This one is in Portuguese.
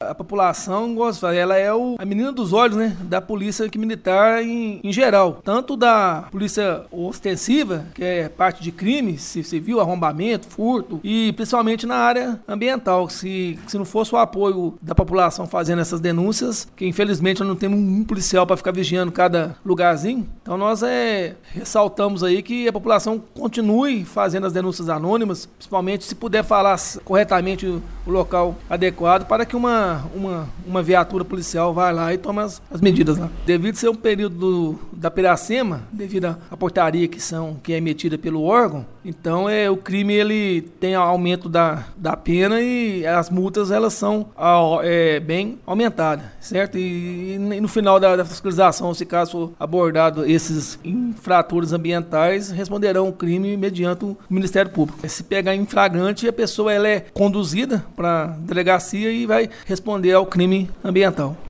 a população, ela é a menina dos olhos, né, da polícia militar em geral. Tanto da polícia ostensiva, que é parte de crime, civil, arrombamento, furto, e principalmente na área ambiental. Se não fosse o apoio da população fazendo essas denúncias, que infelizmente nós não temos um policial para ficar vigiando cada lugarzinho, então nós ressaltamos aí que a população continue fazendo as denúncias anônimas, principalmente se puder falar corretamente o local adequado para que uma viatura policial vá lá e tome as medidas lá. Devido ser um período da Piracema, devido à portaria que é emitida pelo órgão, então o crime ele tem aumento da pena e as multas elas são bem aumentadas, certo? E no final da fiscalização, se caso for abordado esses infratores ambientais, responderão o crime mediante o Ministério Público. Se pegar em flagrante, a pessoa ela é conduzida para a delegacia e vai responder ao crime ambiental.